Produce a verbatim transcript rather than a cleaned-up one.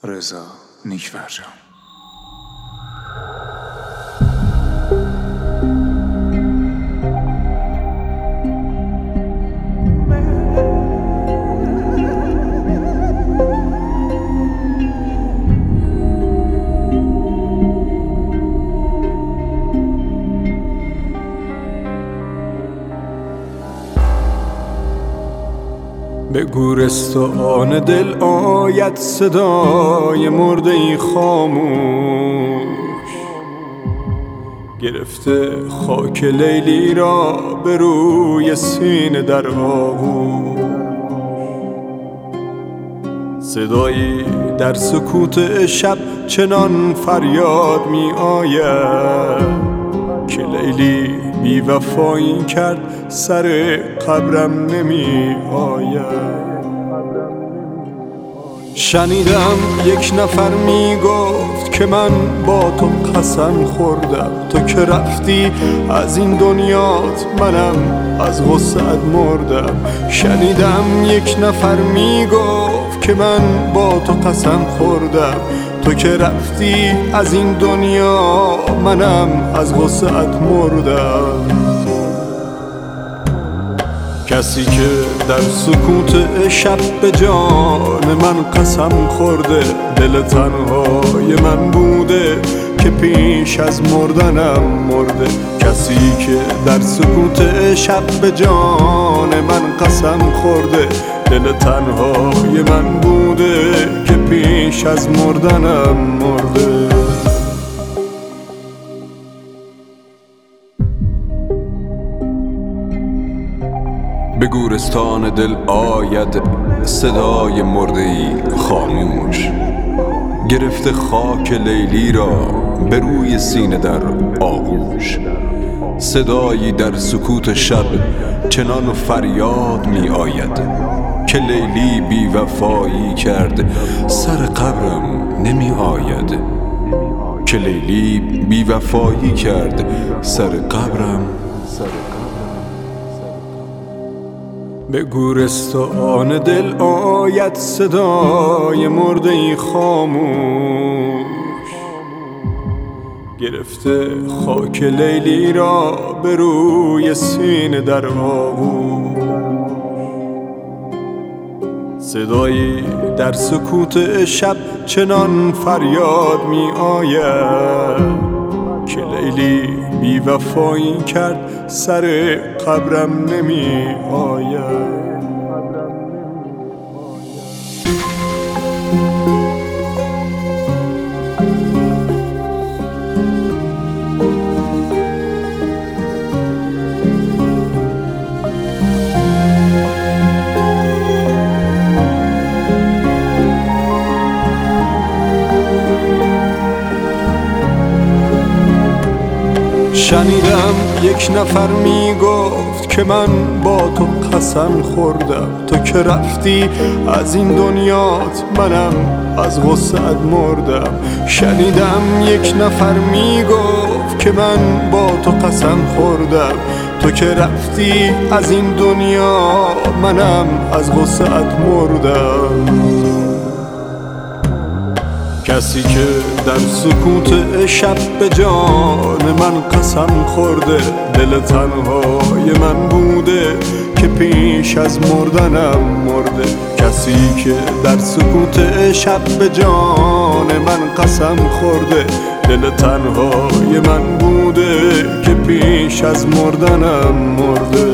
رضا نیک‌فرجام. به گورستان دل آید صدای مرده خاموش، گرفته خاک لیلی را به روی سینه در آغوش. صدایی در سکوت شب چنان فریاد می آید که لیلی بی وفایی کرد سر قبرم نمی آید. شنیدم یک نفر می گفت که من با تو قسم خوردم، تو که رفتی از این دنیات منم از غصه‌ات مردم. شنیدم یک نفر می گفت که من با تو قسم خوردم، تو که رفتی از این دنیا منم از غصه‌ات مردم. کسی که در سکوت شب به جان من قسم خورده، دل تنهای من بوده که پیش از مردنم مرده. کسی که در سکوت شب به جان من قسم خورده، دل تنهای من بوده که پیش از مردنم مرده. به گورستان دل آید صدای مرده‌ای خاموش، گرفته خاک لیلی را به روی سینه در آغوش. صدایی در سکوت شب چنان فریاد می آید که لیلی بی وفایی کرد سر قبرم نمی آید. که لیلی بی وفایی کرد سر قبرم. به گورستان دل آید صدای مرده خاموش، گرفته خاک لیلی را به روی سینه در آغوش. صدایی در سکوت شب چنان فریاد می آید که لیلی بی وفایی کرد سر قبرم نمی آید. شنیدم یک نفر می گفت که من با تو قسم خوردم، تو که رفتی از این دنیات منم از غصه‌ات مردم. شنیدم یک نفر می گفت که من با تو قسم خوردم، تو که رفتی از این دنیا منم از غصه‌ات مردم. کسی که در سکوت شب به جان من قسم خورده، دل تنهای من بوده که پیش از مردنم مرده. کسی که در سکوت شب به جان من قسم خورده، دل تنهای من بوده که پیش از مردنم مرده.